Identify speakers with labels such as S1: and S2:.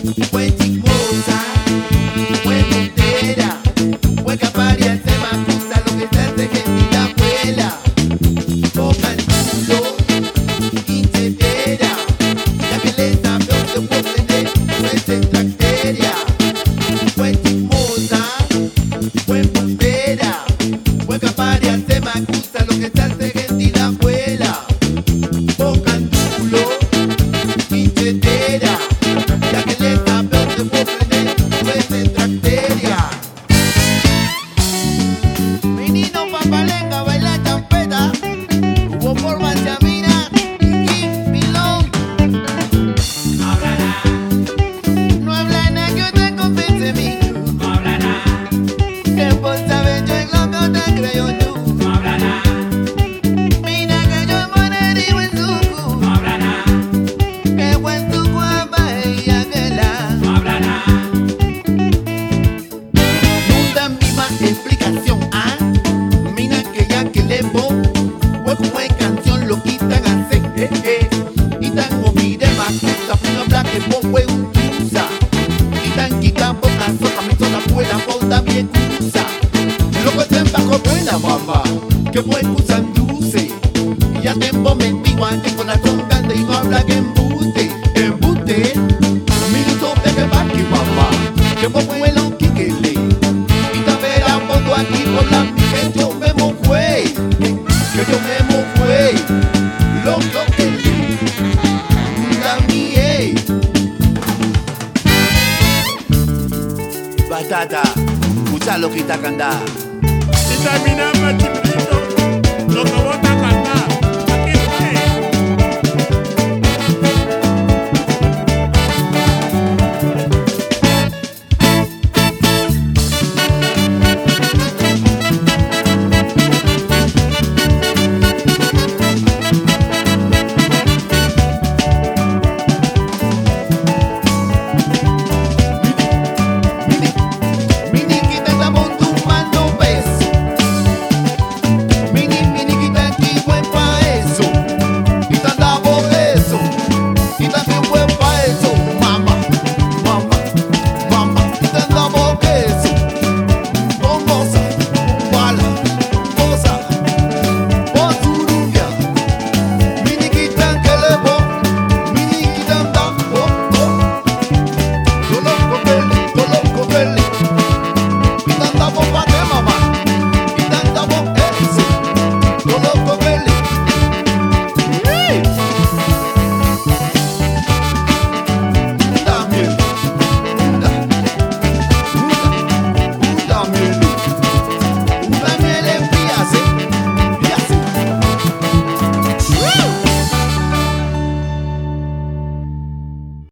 S1: Fue chismosa, fue montera, fue capaz de hacer más cosas lo que se hace gente y la abuela. Poca el mundo, inchetera, ya que le sabe se puede prender, no es extranjeria. Fue chismosa, fue montera, fue capaz de hacer más cosas lo que se hace gente y la abuela. Poca el culo, inchetera, ya que le sabe se puede prender, no es extranjeria. Menino papalenga baila champeta, hubo forma chamina y Kim Pilón.
S2: No hablará,
S1: No habla nada que te convence a mí,
S2: no hablará,
S1: que por saber yo en lo que te creo tú.
S2: no hablará,
S1: Mira que yo morería en su
S2: no hablará,
S1: que buen tu guapa ella que la.
S2: no hablará,
S1: Nunca misma explicación, ah. Mira que ya que le voy, pues como es canción lo quitan a hacer, y tan olvide más que esa fina blanca que vos fue un truza. Y tan quitando la soca, mi sola buena ponta bien cruza. Loco se bajo buena mamá, que fue usan dulce. Y ya tiempo mentido antes con la tonta y no habla que embuste, embuste. Minuto de que va aquí mamá, que vos fue lo que le. Y te verá pongo aquí por la mi que yo me fue, que yo me fue. Lo que le, también. Batata, escucha lo que está cantando.
S3: Vitamina Matipito, lo que vota